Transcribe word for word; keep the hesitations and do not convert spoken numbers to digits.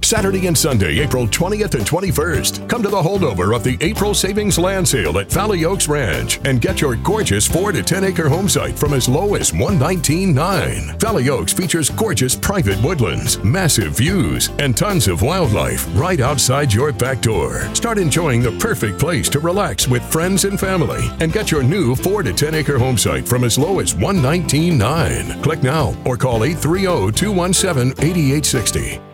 Saturday and Sunday, April twentieth and twenty-first. Come to the holdover of the April Savings Land Sale at Valley Oaks Ranch and get your gorgeous four to ten acre home site from as low as one hundred nineteen thousand nine hundred dollars. Valley Oaks features gorgeous private woodlands, massive views, and tons of wildlife right outside your back door. Start enjoying the perfect place to relax with friends and family and get your new four to ten acre home site from as low as one hundred nineteen thousand nine hundred dollars. Click now or call eight three zero, two one seven, eight eight six zero.